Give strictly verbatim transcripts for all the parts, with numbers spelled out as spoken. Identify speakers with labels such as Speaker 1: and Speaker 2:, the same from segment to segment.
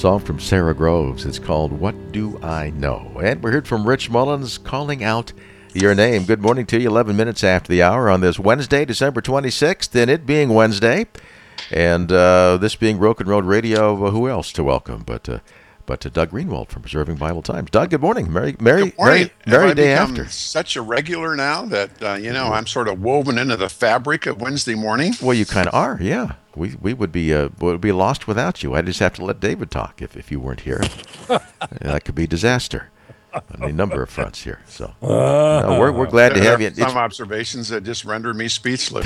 Speaker 1: Song from Sarah Groves. It's called What Do I Know? And we heard from Rich Mullins calling out your name. Good morning to you, eleven minutes after the hour on this Wednesday, December twenty-sixth, and it being Wednesday, and uh, this being Broken Road Radio, uh, who else to welcome but uh, but to Doug Greenwald from Preserving Bible Times. Doug, good morning. Merry, Merry,
Speaker 2: good morning.
Speaker 1: Merry, Merry day
Speaker 2: become
Speaker 1: after.
Speaker 2: Such a regular now that, uh, you know, I'm sort of woven into the fabric of Wednesday morning.
Speaker 1: Well, you kind of are, yeah. We we would be uh, would be lost without you. I just have to let David talk if, if you weren't here. That could be disaster on a number of fronts here. So uh, no, we're we're glad to
Speaker 2: there
Speaker 1: have
Speaker 2: are
Speaker 1: you.
Speaker 2: Some
Speaker 1: It's,
Speaker 2: observations that just render me speechless.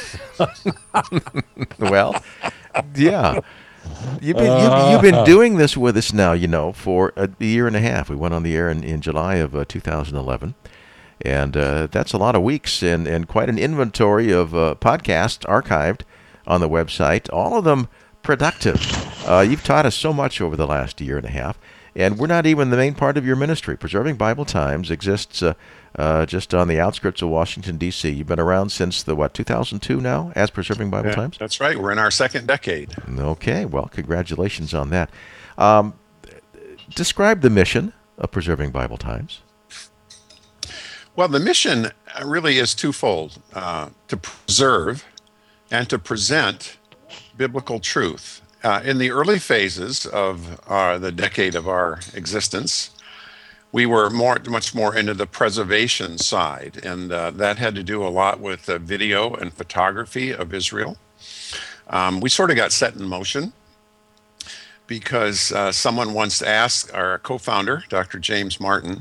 Speaker 1: well, yeah. You've been you, you've been doing this with us now, you know, for a year and a half. We went on the air in, in July of uh, two thousand eleven, and uh, that's a lot of weeks and, and quite an inventory of uh, podcasts archived on the website. All of them productive. Uh, you've taught us so much over the last year and a half, and we're not even the main part of your ministry. Preserving Bible Times exists uh, uh, just on the outskirts of Washington, D C You've been around since the, what, two thousand two now as Preserving Bible
Speaker 2: Yeah,
Speaker 1: Times?
Speaker 2: that's right. We're in our second decade.
Speaker 1: Okay, well, congratulations on that. Um, describe the mission of Preserving Bible Times.
Speaker 2: Well, the mission really is twofold, uh, to preserve and to present biblical truth. Uh, in the early phases of uh, the decade of our existence, we were more, much more into the preservation side, and uh, that had to do a lot with uh, video and photography of Israel. Um, we sort of got set in motion because uh, someone once asked our co-founder, Doctor James Martin,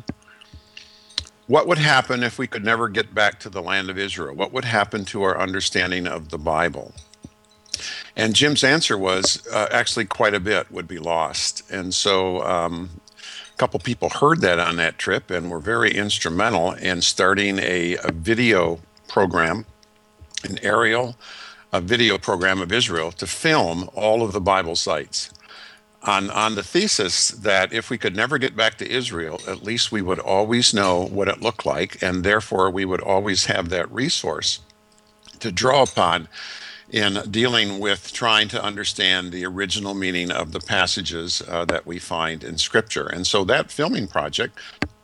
Speaker 2: what would happen if we could never get back to the land of Israel? What would happen to our understanding of the Bible? And Jim's answer was uh, actually quite a bit would be lost. And so um, a couple people heard that on that trip and were very instrumental in starting a, a video program, an aerial a video program of Israel to film all of the Bible sites. On, on the thesis that if we could never get back to Israel, at least we would always know what it looked like, and therefore we would always have that resource to draw upon in dealing with trying to understand the original meaning of the passages uh, that we find in Scripture. And so that filming project,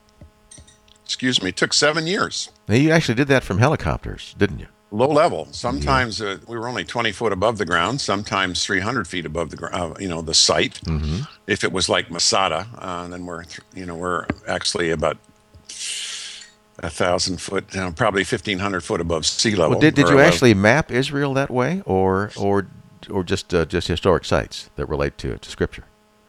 Speaker 2: excuse me, took seven years.
Speaker 1: Now, you actually did that from helicopters, didn't you?
Speaker 2: Low level. Sometimes uh, we were only twenty foot above the ground. Sometimes three hundred feet above the ground. Uh, you know, the site. Mm-hmm. If it was like Masada, uh, then we're you know we're actually about a thousand foot, you know, probably fifteen hundred foot above sea level.
Speaker 1: Well, did did you
Speaker 2: above.
Speaker 1: actually map Israel that way, or or or just uh, just historic sites that relate to to Scripture?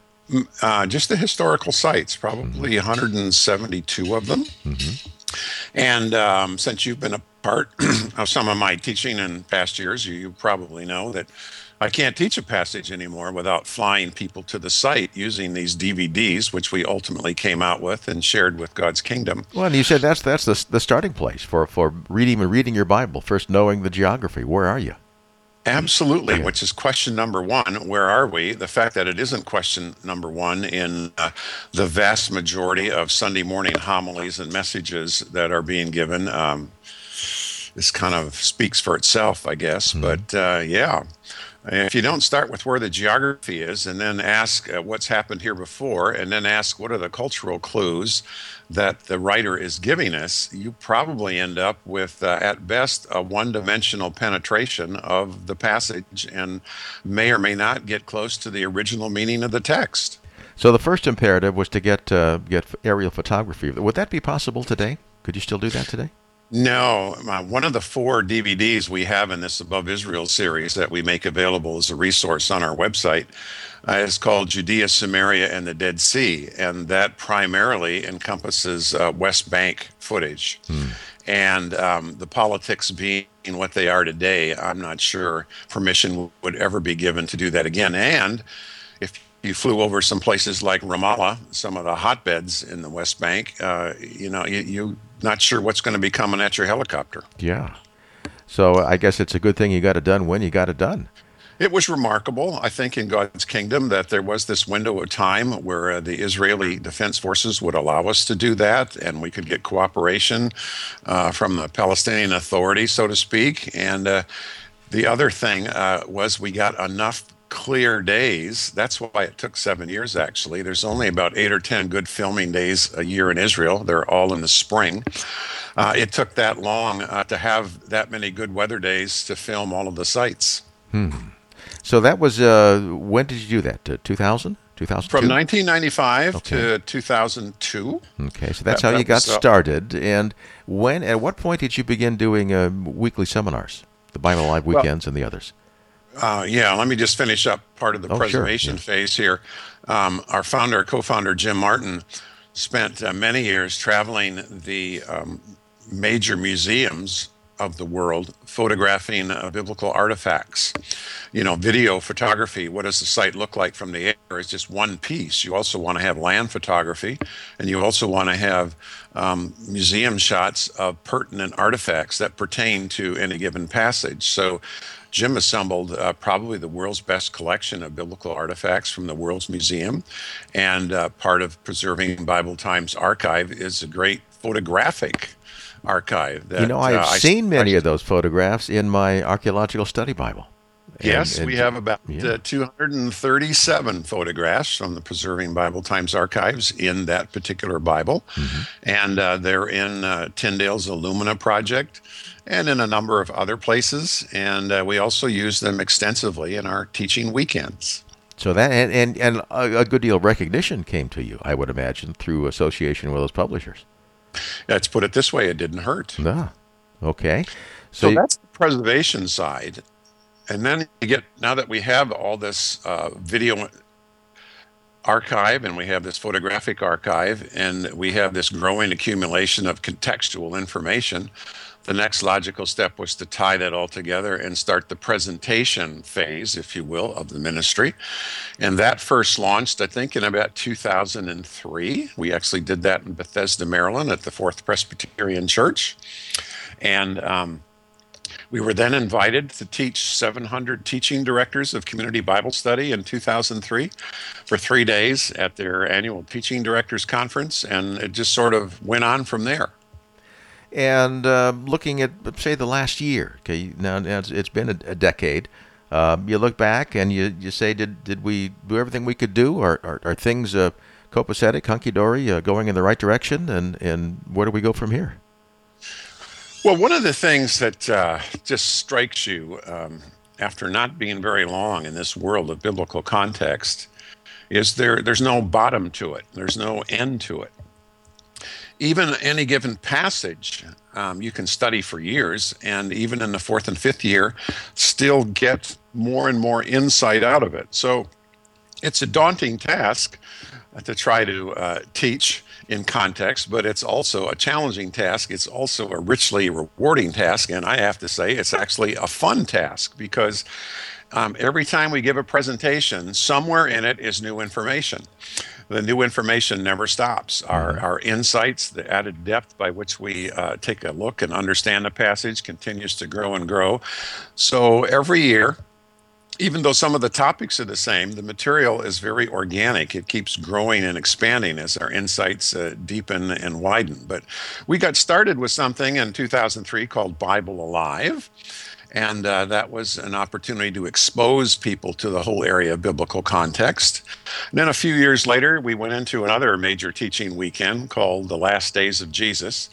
Speaker 2: Uh, just the historical sites, probably mm-hmm. one hundred seventy-two of them. Mm-hmm. And um, since you've been a part of some of my teaching in past years, you, you probably know that I can't teach a passage anymore without flying people to the site using these D V Ds, which we ultimately came out with and shared with God's Kingdom.
Speaker 1: Well, and you said that's that's the the starting place for, for reading and reading your Bible, first knowing the geography. Where are you?
Speaker 2: Absolutely, which is question number one. Where are we? The fact that it isn't question number one in uh, the vast majority of Sunday morning homilies and messages that are being given, um, this kind of speaks for itself, I guess. Mm-hmm. But uh, yeah, if you don't start with where the geography is and then ask uh, what's happened here before, and then ask what are the cultural clues that the writer is giving us, you probably end up with, uh, at best, a one-dimensional penetration of the passage and may or may not get close to the original meaning of the text.
Speaker 1: So the first imperative was to get uh, get aerial photography. Would that be possible today? Could you still do that today?
Speaker 2: No. Uh, one of the four D V Ds we have in this Above Israel series that we make available as a resource on our website uh, is called Judea, Samaria, and the Dead Sea, and that primarily encompasses uh, West Bank footage. Hmm. And um, the politics being what they are today, I'm not sure permission would ever be given to do that again. And if you flew over some places like Ramallah, some of the hotbeds in the West Bank, uh, you know, you, you're not sure what's going to be coming at your helicopter.
Speaker 1: Yeah. So I guess it's a good thing you got it done when you got it done.
Speaker 2: It was remarkable, I think, in God's kingdom that there was this window of time where uh, the Israeli Defense Forces would allow us to do that, and we could get cooperation uh, from the Palestinian Authority, so to speak. And uh, the other thing uh, was we got enough clear days. That's why it took seven years, actually. There's only about eight or ten good filming days a year in Israel. They're all in the spring. Uh, it took that long uh, to have that many good weather days to film all of the sites.
Speaker 1: Hmm. So that was, uh, when did you do that? Uh, two thousand? two thousand two?
Speaker 2: From nineteen ninety-five
Speaker 1: Okay.
Speaker 2: to two thousand two.
Speaker 1: Okay, so that's
Speaker 2: That-
Speaker 1: how you
Speaker 2: that
Speaker 1: got
Speaker 2: was, uh,
Speaker 1: started. And when, at what point did you begin doing uh, weekly seminars, the Bible Live
Speaker 2: Well,
Speaker 1: weekends and the others?
Speaker 2: Uh, yeah, let me just finish up part of the
Speaker 1: Oh, sure,
Speaker 2: preservation
Speaker 1: yeah.
Speaker 2: phase here. Um, our founder, co-founder Jim Martin, spent uh, many years traveling the um, major museums of the world, photographing uh, biblical artifacts. You know, video photography. What does the site look like from the air? Is just one piece. You also want to have land photography, and you also want to have um, museum shots of pertinent artifacts that pertain to any given passage. So Jim assembled uh, probably the world's best collection of biblical artifacts from the World's Museum. And uh, part of Preserving Bible Times Archive is a great photographic archive. That,
Speaker 1: You know, I've
Speaker 2: uh, I-
Speaker 1: seen many
Speaker 2: I-
Speaker 1: of those photographs in my archaeological study Bible. And-
Speaker 2: Yes,
Speaker 1: and-
Speaker 2: we have about
Speaker 1: yeah.
Speaker 2: uh, two hundred thirty-seven photographs from the Preserving Bible Times archives in that particular Bible.
Speaker 1: Mm-hmm.
Speaker 2: And uh, they're in uh, Tyndale's Illumina project and in a number of other places. And uh, we also use them extensively in our teaching weekends.
Speaker 1: So that and, and, and a, a good deal of recognition came to you, I would imagine, through association with those publishers.
Speaker 2: Let's put it this way, it didn't hurt.
Speaker 1: Ah, okay.
Speaker 2: So,
Speaker 1: So, you-
Speaker 2: that's the preservation side. And then you get, now that we have all this uh, video archive and we have this photographic archive and we have this growing accumulation of contextual information, the next logical step was to tie that all together and start the presentation phase, if you will, of the ministry. And that first launched, I think, in about two thousand three. We actually did that in Bethesda, Maryland at the Fourth Presbyterian Church. And um, we were then invited to teach seven hundred teaching directors of community Bible study in two thousand three for three days at their annual teaching directors conference. And it just sort of went on from there.
Speaker 1: and uh, looking at, say, the last year, okay, now, now it's, it's been a, a decade. Uh, you look back and you, you say, did did we do everything we could do? Are, are, are things uh, copacetic, hunky-dory, uh, going in the right direction? And, and where do we go from here?
Speaker 2: Well, one of the things that uh, just strikes you um, after not being very long in this world of biblical context is there there's no bottom to it. There's no end to it. Even any given passage, um, you can study for years, and even in the fourth and fifth year, still get more and more insight out of it. So it's a daunting task to try to uh, teach in context, but it's also a challenging task. It's also a richly rewarding task, and I have to say it's actually a fun task because um, every time we give a presentation, somewhere in it is new information. The new information never stops. Our, our insights, the added depth by which we uh, take a look and understand a passage continues to grow and grow. So every year, even though some of the topics are the same, the material is very organic. It keeps growing and expanding as our insights uh, deepen and widen. But we got started with something in two thousand three called Bible Alive. And uh, that was an opportunity to expose people to the whole area of biblical context. And then a few years later, we went into another major teaching weekend called The Last Days of Jesus,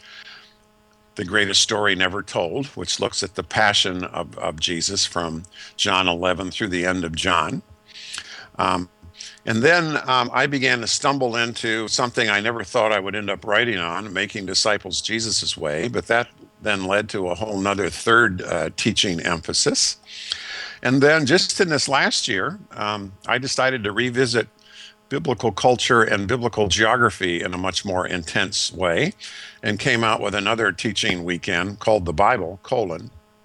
Speaker 2: The Greatest Story Never Told, which looks at the passion of, of Jesus from John eleven through the end of John. Um, and then um, I began to stumble into something I never thought I would end up writing on, Making Disciples Jesus' Way, but that then led to a whole nother third uh, teaching emphasis. And then just in this last year, um, I decided to revisit biblical culture and biblical geography in a much more intense way and came out with another teaching weekend called The Bible, colon,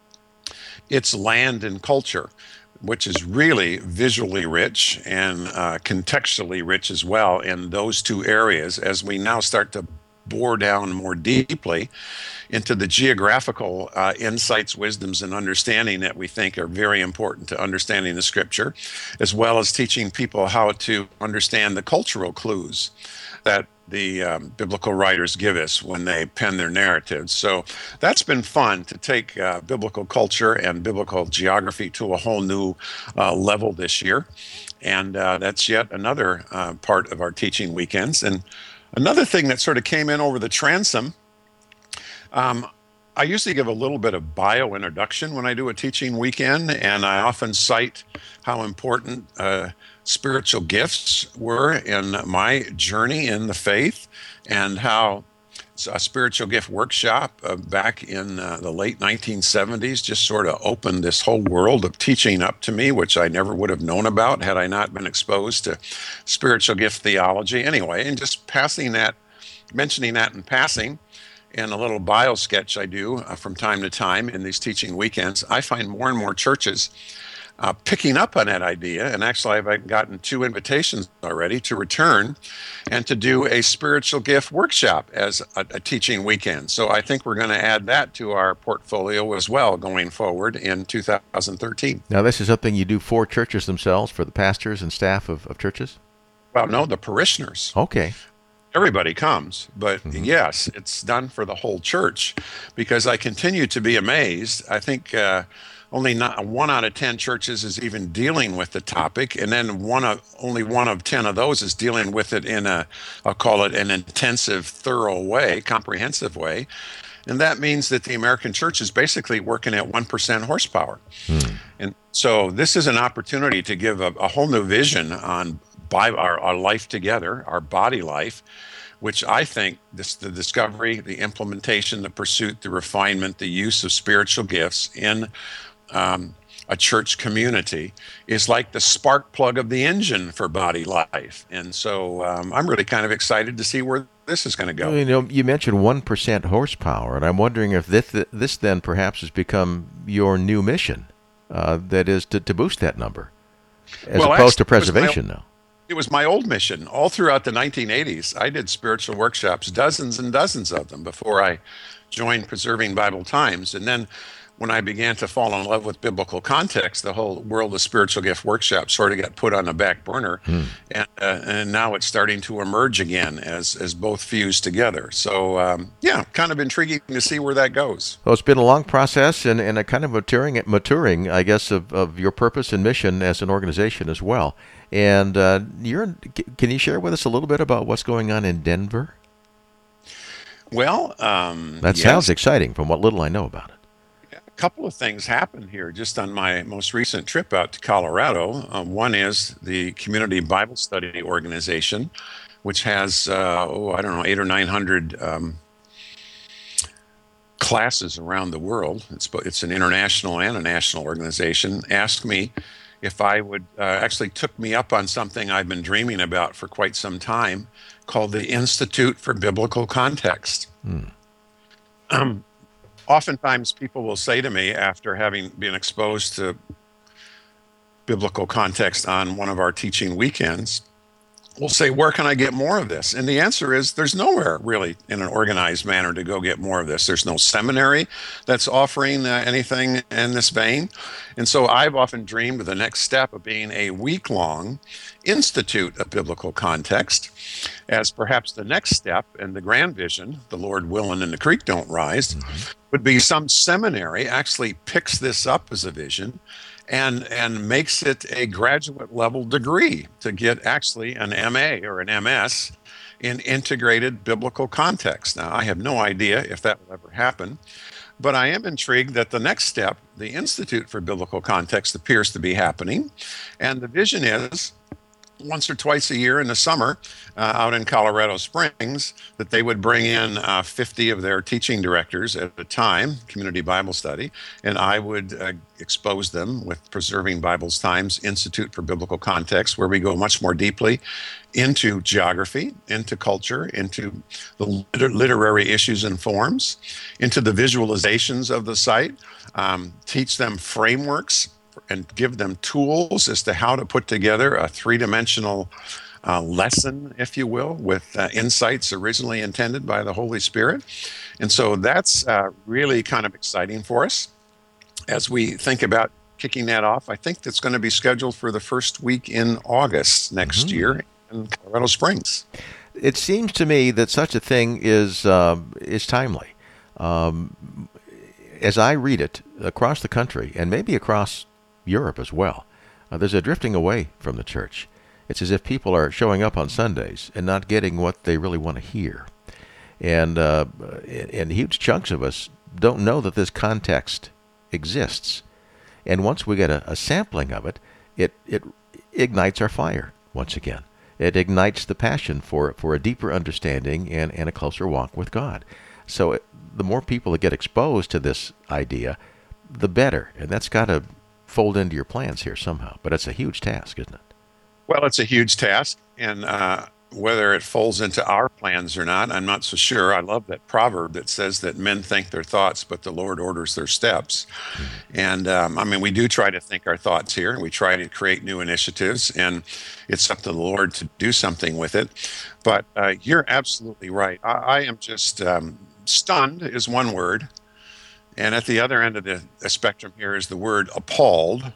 Speaker 2: It's Land and Culture, which is really visually rich and uh, contextually rich as well in those two areas as we now start to bore down more deeply into the geographical uh, insights, wisdoms, and understanding that we think are very important to understanding the scripture, as well as teaching people how to understand the cultural clues that the um, biblical writers give us when they pen their narratives. So that's been fun to take uh, biblical culture and biblical geography to a whole new uh, level this year. And uh, that's yet another uh, part of our teaching weekends. And another thing that sort of came in over the transom, um, I usually give a little bit of bio introduction when I do a teaching weekend, and I often cite how important uh, spiritual gifts were in my journey in the faith, and how a spiritual gift workshop uh, back in uh, the late nineteen seventies just sort of opened this whole world of teaching up to me, which I never would have known about had I not been exposed to spiritual gift theology. Anyway, and just passing that, mentioning that in passing, in a little bio sketch I do uh, from time to time in these teaching weekends, I find more and more churches uh, picking up on that idea. And actually, I've gotten two invitations already to return and to do a spiritual gift workshop as a, a teaching weekend. So I think we're going to add that to our portfolio as well going forward in two thousand thirteen.
Speaker 1: Now, this is something you do for churches themselves, for the pastors and staff of, of churches?
Speaker 2: Well, no, the parishioners.
Speaker 1: Okay.
Speaker 2: Everybody comes, but
Speaker 1: Mhm.
Speaker 2: yes, it's done for the whole church, because I continue to be amazed. I think uh, only not one out of ten churches is even dealing with the topic, and then one of only one of ten of those is dealing with it in a, I'll call it an intensive, thorough way, comprehensive way, and that means that the American church is basically working at one percent horsepower.
Speaker 1: Hmm.
Speaker 2: And so this is an opportunity to give a, a whole new vision on by our, our life together, our body life, which I think this, the discovery, the implementation, the pursuit, the refinement, the use of spiritual gifts in um, a church community is like the spark plug of the engine for body life. And so um, I'm really kind of excited to see where this is going to go.
Speaker 1: You know, you mentioned one percent horsepower, and I'm wondering if this, this then perhaps has become your new mission, uh, that is to, to boost that number, as
Speaker 2: Well,
Speaker 1: opposed to
Speaker 2: actually, it was my-
Speaker 1: preservation now.
Speaker 2: It was my old mission. All throughout the nineteen eighties, I did spiritual workshops, dozens and dozens of them, before I joined Preserving Bible Times. And then when I began to fall in love with biblical context, the whole world of spiritual gift workshops sort of got put on the back burner.
Speaker 1: Hmm.
Speaker 2: And, uh, and now it's starting to emerge again as, as both fuse together. So, um, yeah, kind of intriguing to see where that goes.
Speaker 1: Well, it's been a long process and, and a kind of maturing, maturing, I guess, of, of your purpose and mission as an organization as well. And uh, you're, can you share with us a little bit about what's going on in Denver?
Speaker 2: Well, um,
Speaker 1: That
Speaker 2: yes.
Speaker 1: sounds exciting from what little I know about it.
Speaker 2: A couple of things happened here just on my most recent trip out to Colorado. Um, one is the Community Bible Study Organization, which has, uh, oh, I don't know, eight or nine hundred um, classes around the world. It's, it's an international and a national organization. Asked me if I would, uh, actually took me up on something I've been dreaming about for quite some time called the Institute for Biblical Context.
Speaker 1: Hmm.
Speaker 2: Um, Oftentimes people will say to me, after having been exposed to biblical context on one of our teaching weekends, will say, where can I get more of this? And the answer is there's nowhere really in an organized manner to go get more of this. There's no seminary that's offering uh, anything in this vein. And so I've often dreamed of the next step of being a week-long Institute of Biblical Context as perhaps the next step in the grand vision, the Lord willing and the creek don't rise, mm-hmm. would be some seminary actually picks this up as a vision and and makes it a graduate level degree to get actually an M A or an M S in integrated biblical context. Now, I have no idea if that will ever happen, but I am intrigued that the next step, the Institute for Biblical Context, appears to be happening. And the vision is once or twice a year in the summer uh, out in Colorado Springs, that they would bring in uh, fifty of their teaching directors at a time, community Bible study, and I would uh, expose them with Preserving Bible Times Institute for Biblical Context, where we go much more deeply into geography, into culture, into the liter- literary issues and forms, into the visualizations of the site, um, teach them frameworks and give them tools as to how to put together a three-dimensional uh, lesson, if you will, with uh, insights originally intended by the Holy Spirit. And so that's uh, really kind of exciting for us as we think about kicking that off. I think that's going to be scheduled for the first week in August next mm-hmm. year in Colorado Springs.
Speaker 1: it seems to me that such a thing is um, is timely. Um, as I read it across the country and maybe across Europe as well, uh, there's a drifting away from the church. It's as if people are showing up on Sundays and not getting what they really want to hear. And, uh, and huge chunks of us don't know that this context exists. And once we get a, a sampling of it, it, it ignites our fire once again. It ignites the passion for, for a deeper understanding and, and a closer walk with God. So it, the more people that get exposed to this idea, the better. And that's got to fold into your plans here somehow. But it's a huge task, isn't it?
Speaker 2: Well, it's a huge task, and uh, whether it folds into our plans or not, I'm not so sure. I love that proverb that says that men think their thoughts, but the Lord orders their steps. And um, I mean, we do try to think our thoughts here, and we try to create new initiatives, and it's up to the Lord to do something with it. But uh, you're absolutely right. I, I am just um, stunned is one word, and at the other end of the, the spectrum here is the word appalled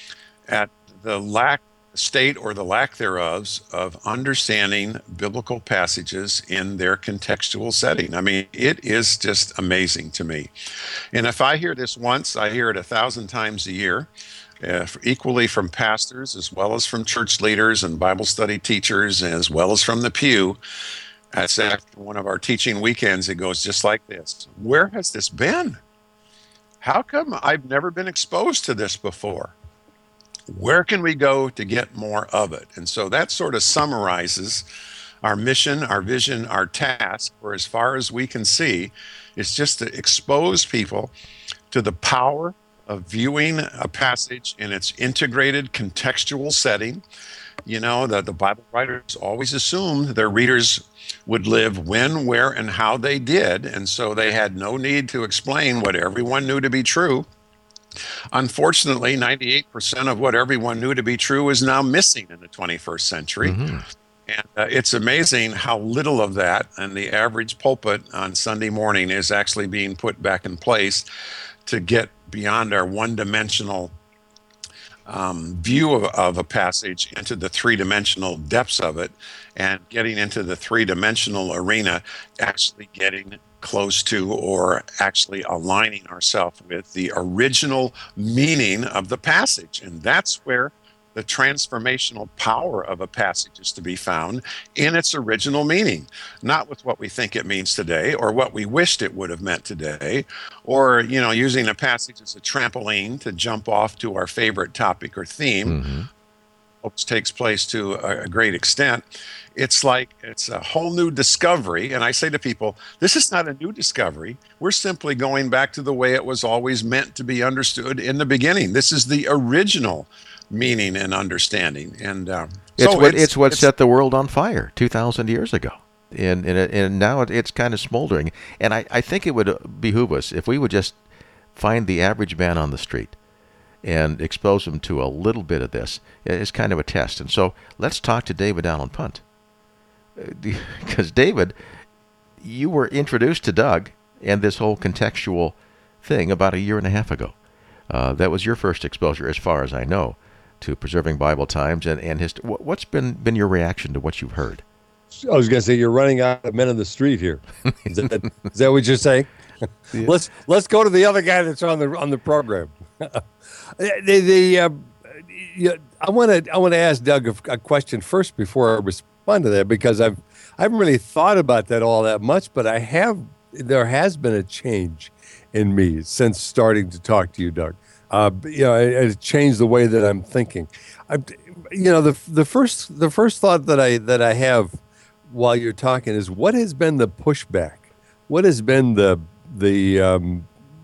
Speaker 2: at the lack state or the lack thereof of understanding biblical passages in their contextual setting. I mean, it is just amazing to me. And if I hear this once, I hear it a thousand times a year, uh, equally from pastors as well as from church leaders and Bible study teachers, as well as from the pew. That's after one of our teaching weekends. It goes just like this. Where has this been? How come I've never been exposed to this before? Where can we go to get more of it? And so that sort of summarizes our mission, our vision, our task, for as far as we can see, is just to expose people to the power of viewing a passage in its integrated contextual setting. You know, that the Bible writers always assumed their readers would live when, where, and how they did. And so they had no need to explain what everyone knew to be true. Unfortunately, ninety-eight percent of what everyone knew to be true is now missing in the twenty-first century. Mm-hmm. And uh, it's amazing how little of that in the average pulpit on Sunday morning is actually being put back in place to get beyond our one-dimensional um, view of, of a passage into the three-dimensional depths of it, and getting into the three-dimensional arena, actually getting close to or actually aligning ourselves with the original meaning of the passage. And that's where the transformational power of a passage is to be found, in its original meaning, not with what we think it means today or what we wished it would have meant today, or, you know, using a passage as a trampoline to jump off to our favorite topic or theme, mm-hmm. which takes place to a, a great extent. It's like it's a whole new discovery. And I say to people, this is not a new discovery. We're simply going back to the way it was always meant to be understood in the beginning. This is the original meaning and understanding. And um,
Speaker 1: it's,
Speaker 2: so
Speaker 1: what, it's,
Speaker 2: it's
Speaker 1: what
Speaker 2: it's,
Speaker 1: set the world on fire two thousand years ago. And, and, and now it, it's kind of smoldering. And I, I think it would behoove us if we would just find the average man on the street and expose them to a little bit of this. It's kind of a test. And so let's talk to David Allen Punt. Because David, you were introduced to Doug and this whole contextual thing about a year and a half ago. Uh, that was your first exposure, as far as I know, to Preserving Bible Times. And, and his, what's been, been your reaction to what you've heard?
Speaker 3: I was going to say, you're running out of men on the street here. Is that, is that what you're saying? Yeah. Let's let's go to the other guy that's on the on the program. the the uh, yeah, I want to I want to ask Doug a, a question first before I respond to that, because I've I haven't really thought about that all that much, but I have. There has been a change in me since starting to talk to you, Doug. Uh, you know, it, it changed the way that I'm thinking. I, you know, the the first the first thought that I that I have while you're talking is, what has been the pushback? What has been the the um,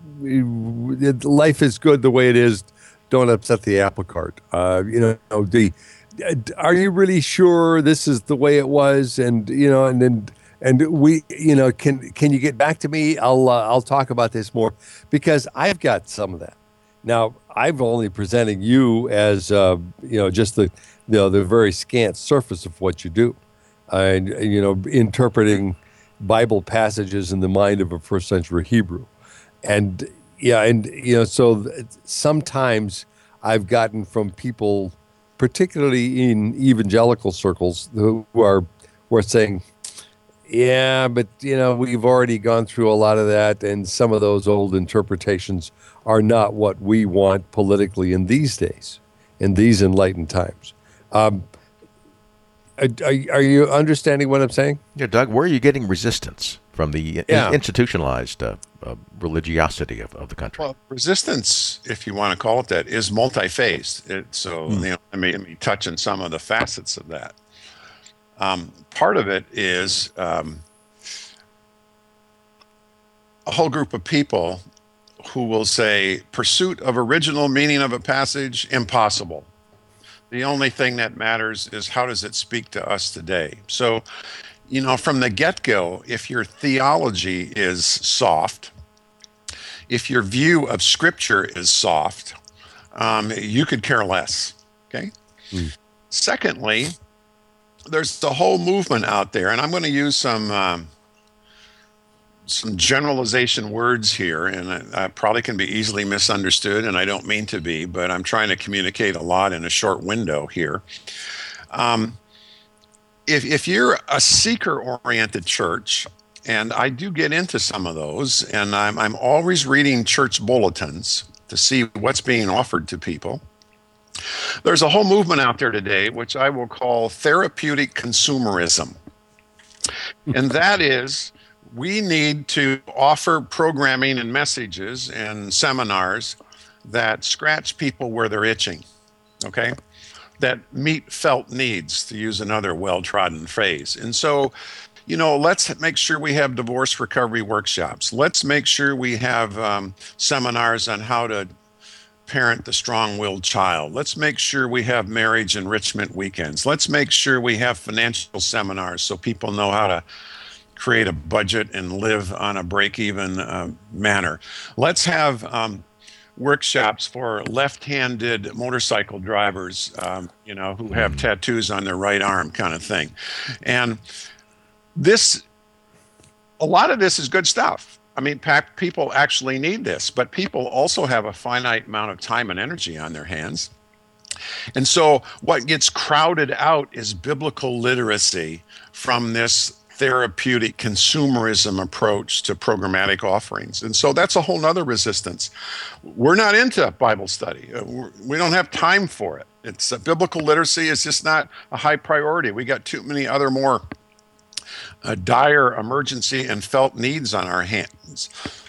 Speaker 3: life is good the way it is, don't upset the apple cart? Uh, you know, the are you really sure this is the way it was? And you know, and then and we, you know, can can you get back to me? I'll uh, I'll talk about this more, because I've got some of that. Now, I'm only presenting you as uh, you know, just the you know the very scant surface of what you do, and you know, interpreting Bible passages in the mind of a first century Hebrew. And yeah, and you know, so sometimes I've gotten from people, particularly in evangelical circles, who are who are saying, Yeah, but you know, we've already gone through a lot of that, and some of those old interpretations are not what we want politically in these days, in these enlightened times. Um, are, are you understanding what I'm saying?
Speaker 1: Yeah, Doug, where are you getting resistance from the
Speaker 3: Yeah.
Speaker 1: in- institutionalized uh, uh, religiosity of, of the country?
Speaker 2: Well, resistance, if you want to call it that, is multi-phased. It, so, you know, let me, let me touch on some of the facets of that. Um, part of it is um, a whole group of people who will say, pursuit of original meaning of a passage, impossible. The only thing that matters is how does it speak to us today? So, you know, from the get-go, if your theology is soft, if your view of Scripture is soft, um, you could care less, okay?
Speaker 3: Mm.
Speaker 2: Secondly, there's the whole movement out there, and I'm going to use some um, some generalization words here, and I, I probably can be easily misunderstood, and I don't mean to be, but I'm trying to communicate a lot in a short window here. Um, if, if you're a seeker-oriented church, and I do get into some of those, and I'm, I'm always reading church bulletins to see what's being offered to people. There's a whole movement out there today, which I will call therapeutic consumerism. And that is, we need to offer programming and messages and seminars that scratch people where they're itching, okay? That meet felt needs, to use another well-trodden phrase. And so, you know, let's make sure we have divorce recovery workshops. Let's make sure we have um, seminars on how to parent the strong-willed child. Let's make sure we have marriage enrichment weekends. Let's make sure we have financial seminars so people know how to create a budget and live on a break-even uh, manner. Let's have um, workshops for left-handed motorcycle drivers, um, you know, who have tattoos on their right arm, kind of thing. And this, a lot of this is good stuff. I mean, people actually need this, but people also have a finite amount of time and energy on their hands. And so what gets crowded out is biblical literacy from this therapeutic consumerism approach to programmatic offerings. And so that's a whole nother resistance. We're not into Bible study. We're, we don't have time for it. It's uh, biblical literacy is just not a high priority. We got too many other more uh, dire emergency and felt needs on our hands.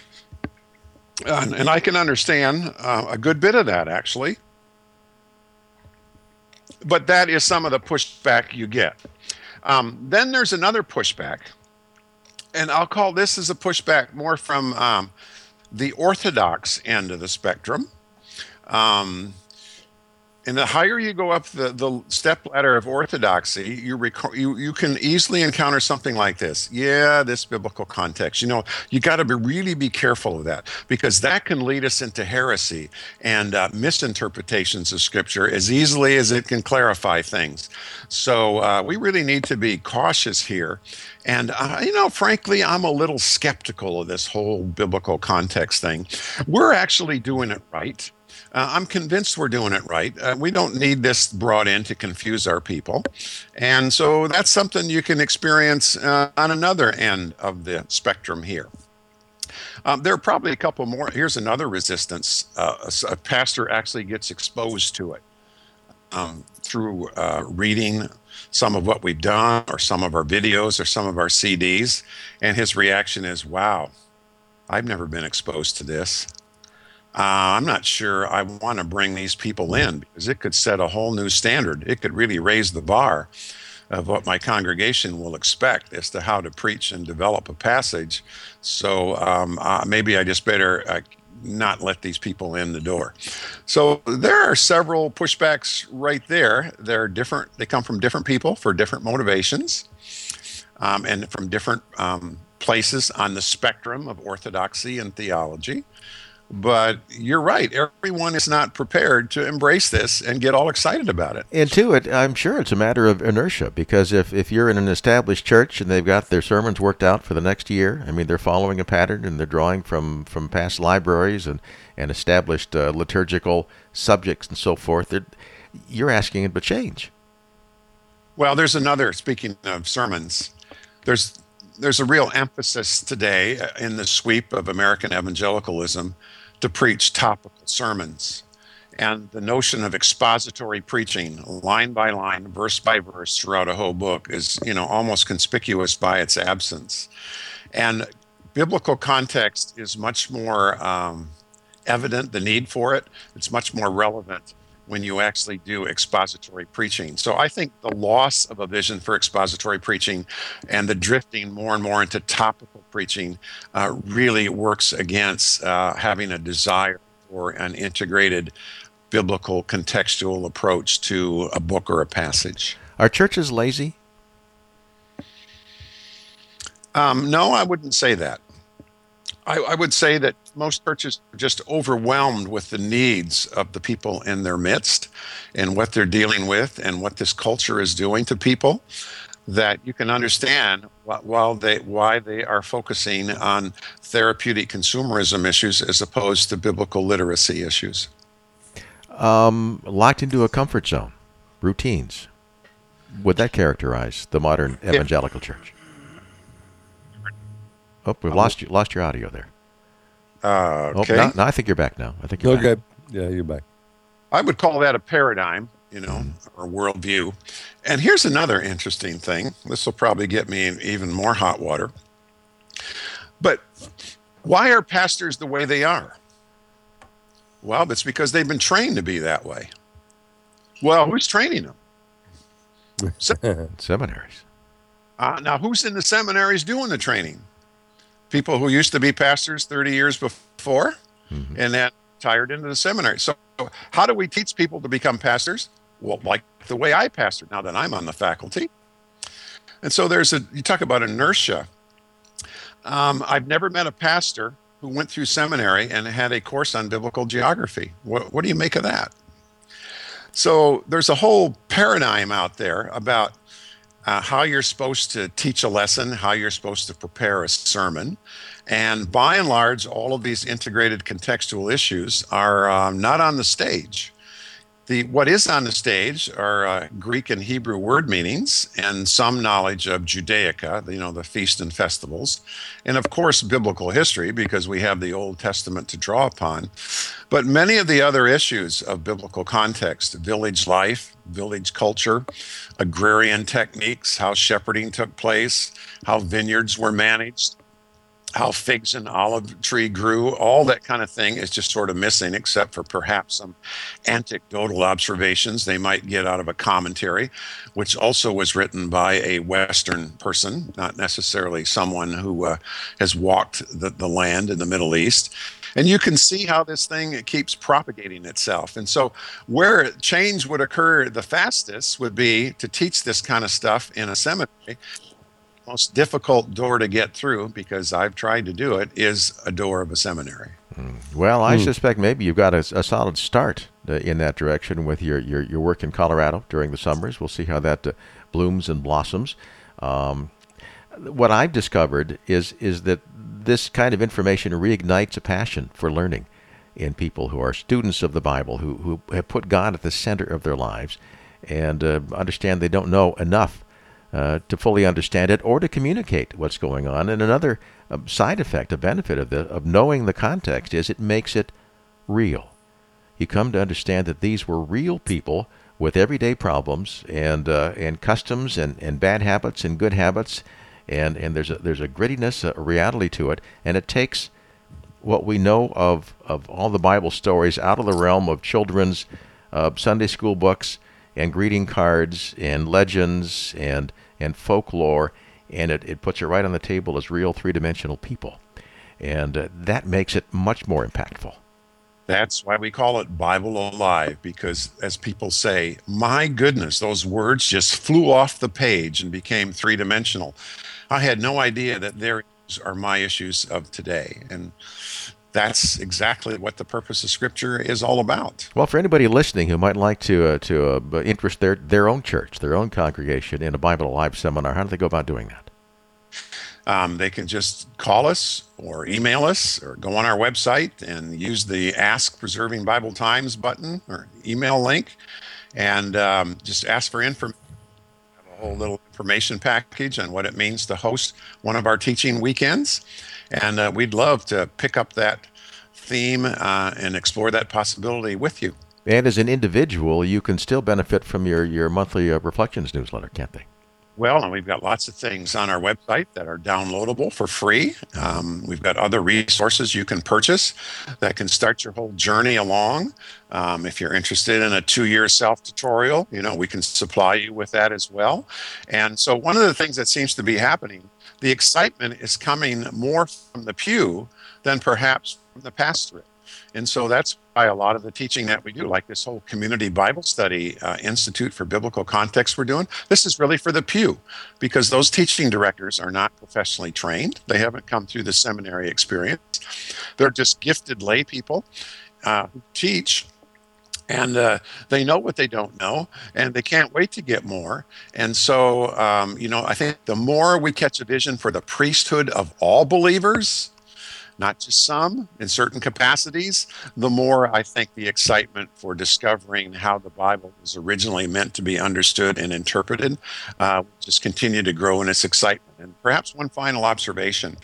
Speaker 2: Uh, and I can understand uh, a good bit of that, actually. But that is some of the pushback you get. Um, then there's another pushback, and I'll call this as a pushback more from um, the orthodox end of the spectrum. Um, and the higher you go up the, the step ladder of orthodoxy, you, rec- you you can easily encounter something like this. Yeah, this biblical context. You know, you got to be really be careful of that, because that can lead us into heresy and uh, misinterpretations of Scripture as easily as it can clarify things. So uh, we really need to be cautious here. And, uh, you know, frankly, I'm a little skeptical of this whole biblical context thing. We're actually doing it right. Uh, I'm convinced we're doing it right. Uh, we don't need this brought in to confuse our people. And so that's something you can experience uh, on another end of the spectrum here. Um, there are probably a couple more. Here's another resistance. Uh, a, a pastor actually gets exposed to it um, through uh, reading some of what we've done, or some of our videos, or some of our C Ds. And his reaction is, wow, I've never been exposed to this. Uh, I'm not sure I want to bring these people in, because it could set a whole new standard. It could really raise the bar of what my congregation will expect as to how to preach and develop a passage. So um, uh, maybe I just better uh, not let these people in the door. So there are several pushbacks right there. They're different. They come from different people for different motivations, um, and from different um, places on the spectrum of orthodoxy and theology. But you're right. Everyone is not prepared to embrace this and get all excited about it.
Speaker 1: And to it, I'm sure it's a matter of inertia, because if, if you're in an established church and they've got their sermons worked out for the next year, I mean, they're following a pattern and they're drawing from, from past libraries and, and established uh, liturgical subjects and so forth, you're asking it to change.
Speaker 2: Well, there's another, speaking of sermons, there's there's a real emphasis today in the sweep of American evangelicalism to preach topical sermons. And the notion of expository preaching, line by line, verse by verse, throughout a whole book is, you know, almost conspicuous by its absence. And biblical context is much more um, evident, the need for it. It's much more relevant when you actually do expository preaching. So I think the loss of a vision for expository preaching and the drifting more and more into topical preaching uh, really works against uh, having a desire for an integrated biblical contextual approach to a book or a passage.
Speaker 1: Are churches lazy?
Speaker 2: Um, no, I wouldn't say that. I, I would say that most churches are just overwhelmed with the needs of the people in their midst and what they're dealing with and what this culture is doing to people, that you can understand while they, why they are focusing on therapeutic consumerism issues as opposed to biblical literacy issues.
Speaker 1: Um, locked into a comfort zone, routines. Would that characterize the modern evangelical church? Oh, we've lost you, lost your audio there.
Speaker 2: Uh, okay.
Speaker 1: Oh, no, no, I think you're back now. I think you're
Speaker 3: Okay.
Speaker 1: back.
Speaker 3: Yeah, you're back.
Speaker 2: I would call that a paradigm, you know, mm-hmm. or worldview. And here's another interesting thing. This will probably get me in even more hot water. But why are pastors the way they are? Well, it's because they've been trained to be that way. Well, who's training them?
Speaker 1: Seminaries.
Speaker 2: Uh, now, who's in the seminaries doing the training? People who used to be pastors thirty years before, mm-hmm. and then retired into the seminary. So how do we teach people to become pastors? Well, like the way I pastor now that I'm on the faculty. And so there's a, you talk about inertia. Um, I've never met a pastor who went through seminary and had a course on biblical geography. What, what do you make of that? So there's a whole paradigm out there about uh, how you're supposed to teach a lesson, how you're supposed to prepare a sermon. And by and large, all of these integrated contextual issues are um, not on the stage. The, what is on the stage are uh, Greek and Hebrew word meanings and some knowledge of Judaica, you know, the feast and festivals, and of course, biblical history, because we have the Old Testament to draw upon. But many of the other issues of biblical context, village life, village culture, agrarian techniques, how shepherding took place, how vineyards were managed, how figs and olive tree grew, all that kind of thing is just sort of missing, except for perhaps some anecdotal observations they might get out of a commentary, which also was written by a Western person, not necessarily someone who uh, has walked the, the land in the Middle East. And you can see how this thing keeps propagating itself. And so where change would occur the fastest would be to teach this kind of stuff in a seminary. Most difficult door to get through, because I've tried to do it, is a door of a seminary.
Speaker 1: Mm. Well, I
Speaker 3: mm.
Speaker 1: suspect maybe you've got a, a solid start uh, in that direction with your, your, your work in Colorado during the summers. We'll see how that uh, blooms and blossoms. Um, what I've discovered is is that this kind of information reignites a passion for learning in people who are students of the Bible, who, who have put God at the center of their lives and uh, understand they don't know enough Uh, to fully understand it or to communicate what's going on. And another uh, side effect, a benefit of the of knowing the context is it makes it real. You come to understand that these were real people with everyday problems and uh, and customs and, and bad habits and good habits, and, and there's a there's a grittiness, a reality to it, and it takes what we know of of all the Bible stories out of the realm of children's uh, Sunday school books and greeting cards and legends and and folklore, and it, it puts it right on the table as real three-dimensional people. And uh, that makes it much more impactful.
Speaker 2: That's why we call it Bible Alive, because as people say, my goodness, those words just flew off the page and became three-dimensional. I had no idea that their issues are my issues of today. And that's exactly what the purpose of Scripture is all about.
Speaker 1: Well, for anybody listening who might like to uh, to uh, interest their, their own church, their own congregation in a Bible Alive seminar, how do they go about doing that?
Speaker 2: Um, they can just call us or email us or go on our website and use the Ask Preserving Bible Times button or email link and um, just ask for information. whole little information package on what it means to host one of our teaching weekends. And uh, we'd love to pick up that theme uh, and explore that possibility with you.
Speaker 1: And as an individual, you can still benefit from your, your monthly uh, Reflections newsletter, can't they?
Speaker 2: Well, and we've got lots of things on our website that are downloadable for free. Um, we've got other resources you can purchase that can start your whole journey along. Um, if you're interested in a two-year self-tutorial, you know, we can supply you with that as well. And so one of the things that seems to be happening, the excitement is coming more from the pew than perhaps from the pastorate. And so that's why a lot of the teaching that we do, like this whole Community Bible Study uh, Institute for Biblical Context we're doing, this is really for the pew, because those teaching directors are not professionally trained. They haven't come through the seminary experience. They're just gifted lay people uh, who teach, and uh, they know what they don't know, and they can't wait to get more. And so, um, you know, I think the more we catch a vision for the priesthood of all believers, not just some, in certain capacities, the more I think the excitement for discovering how the Bible was originally meant to be understood and interpreted uh, will just continue to grow in its excitement. And perhaps one final observation.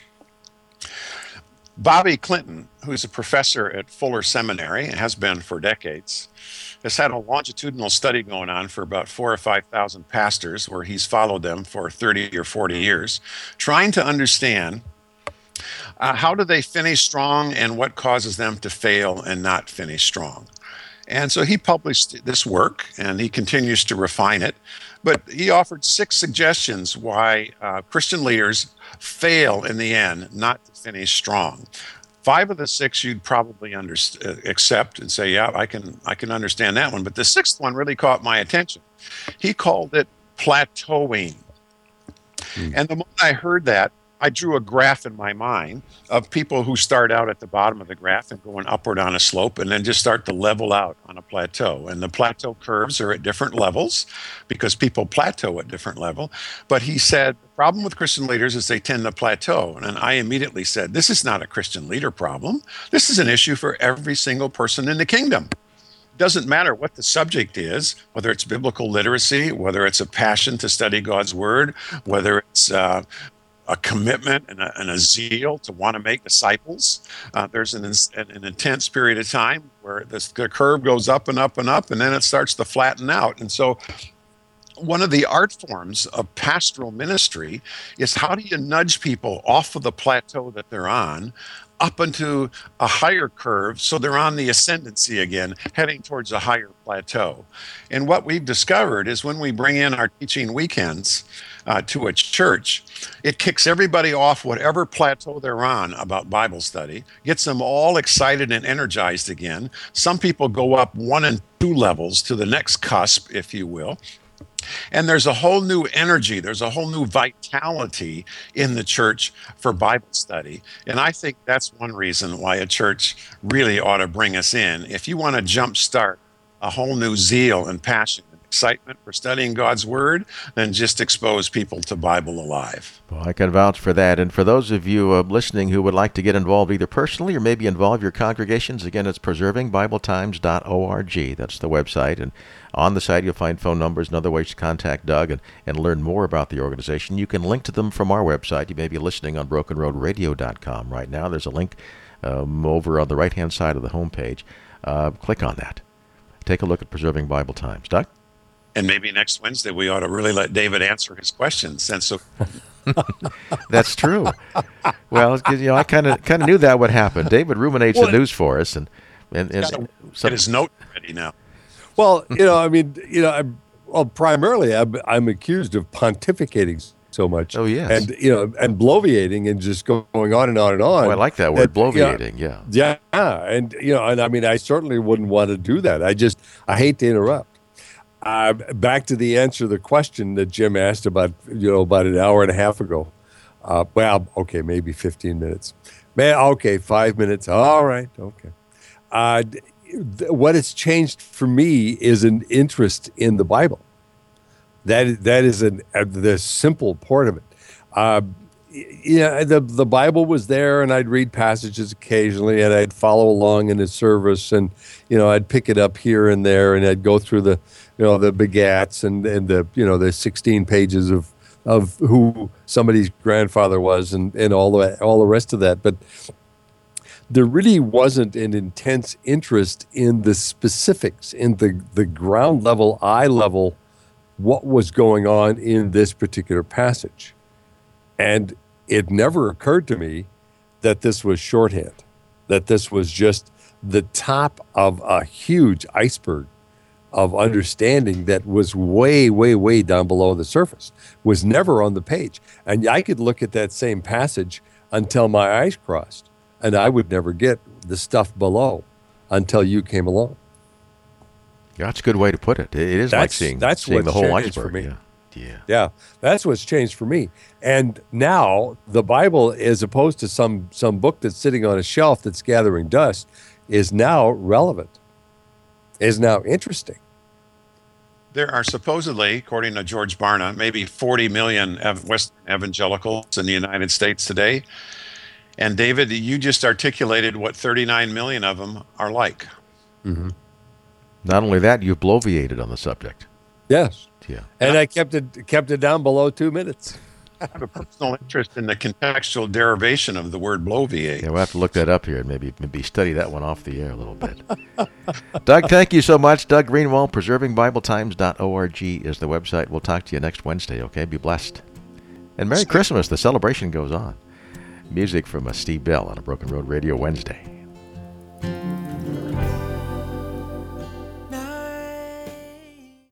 Speaker 2: Bobby Clinton, who's a professor at Fuller Seminary, and has been for decades, has had a longitudinal study going on for about four or five thousand pastors, where he's followed them for thirty or forty years, trying to understand Uh, how do they finish strong and what causes them to fail and not finish strong? And so he published this work and he continues to refine it. But he offered six suggestions why uh, Christian leaders fail in the end not to finish strong. Five of the six you'd probably under, uh, accept and say, yeah, I can, I can understand that one. But the sixth one really caught my attention. He called it plateauing. Hmm. And the moment I heard that, I drew a graph in my mind of people who start out at the bottom of the graph and going upward on a slope and then just start to level out on a plateau. And the plateau curves are at different levels because people plateau at different level. But he said, the problem with Christian leaders is they tend to plateau. And I immediately said, this is not a Christian leader problem. This is an issue for every single person in the kingdom. It doesn't matter what the subject is, whether it's biblical literacy, whether it's a passion to study God's word, whether it's uh, a commitment and a, and a zeal to want to make disciples. Uh, there's an, an intense period of time where this, the curve goes up and up and up, and then it starts to flatten out. And so one of the art forms of pastoral ministry is how do you nudge people off of the plateau that they're on up into a higher curve so they're on the ascendancy again, heading towards a higher plateau. And what we've discovered is when we bring in our teaching weekends uh, to a church, it kicks everybody off whatever plateau they're on about Bible study, gets them all excited and energized again. Some people go up one and two levels to the next cusp, if you will. And there's a whole new energy, there's a whole new vitality in the church for Bible study. And I think that's one reason why a church really ought to bring us in. If you want to jumpstart a whole new zeal and passion and excitement for studying God's Word, then just expose people to Bible Alive.
Speaker 1: Well, I can vouch for that. And for those of you uh, listening who would like to get involved either personally or maybe involve your congregations, again, it's preserving bible times dot org. That's the website. And on the site, you'll find phone numbers and other ways to contact Doug and, and learn more about the organization. You can link to them from our website. You may be listening on broken road radio dot com right now. There's a link um, over on the right-hand side of the homepage. Uh, click on that. Take a look at Preserving Bible Times. Doug?
Speaker 2: And maybe next Wednesday we ought to really let David answer his questions. And so,
Speaker 1: that's true. Well, you know, I kind of kind of knew that would happen. David ruminates
Speaker 2: well,
Speaker 1: the news for us, and and, and
Speaker 2: got so, get his note ready now.
Speaker 3: Well, you know, I mean, you know, I'm, well, primarily I'm, I'm accused of pontificating so much.
Speaker 1: Oh yes,
Speaker 3: and you know, and bloviating and just going on and on and on.
Speaker 1: Oh, I like that word, bloviating. You know,
Speaker 3: yeah, yeah, and you know, and I mean, I certainly wouldn't want to do that. I just, I hate to interrupt. Uh, back to the answer to the question that Jim asked about, you know, about an hour and a half ago. Uh, well, okay, maybe fifteen minutes. Man, okay, five minutes. All right, okay. Uh, th- what has changed for me is an interest in the Bible. That that is an uh, the simple part of it. Uh, yeah, the the Bible was there, and I'd read passages occasionally, and I'd follow along in the service, and you know, I'd pick it up here and there, and I'd go through the, you know, the begats and and the you know the sixteen pages of of who somebody's grandfather was, and and all the all the rest of that, but there really wasn't an intense interest in the specifics, in the the ground level, eye level, what was going on in this particular passage. And it never occurred to me that this was shorthand, that this was just the top of a huge iceberg of understanding that was way, way, way down below the surface, was never on the page. And I could look at that same passage until my eyes crossed, and I would never get the stuff below until you came along.
Speaker 1: Yeah, that's a good way to put it. It is
Speaker 3: That's-
Speaker 1: like seeing,
Speaker 3: that's
Speaker 1: seeing the
Speaker 3: what's
Speaker 1: whole
Speaker 3: changed for
Speaker 1: iceberg.
Speaker 3: me.
Speaker 1: Yeah. Yeah.
Speaker 3: Yeah, that's what's changed for me. And now the Bible, as opposed to some some book that's sitting on a shelf that's gathering dust, is now relevant, is now interesting.
Speaker 2: There are supposedly, according to George Barna, maybe forty million ev- Western evangelicals in the United States today. And David, you just articulated what thirty-nine million of them are like.
Speaker 1: Not only that, you've bloviated on the subject.
Speaker 3: Yes.
Speaker 1: Yeah.
Speaker 3: And I kept it kept it down below two minutes.
Speaker 2: I have a personal interest in the contextual derivation of the word bloviate.
Speaker 1: Yeah, we'll have to look that up here and maybe maybe study that one off the air a little bit. Doug, thank you so much. Doug Greenwald, preserving bible times dot org is the website. We'll talk to you next Wednesday, okay? Be blessed. And Merry Christmas. The celebration goes on. Music from uh, Steve Bell on a Broken Road Radio Wednesday.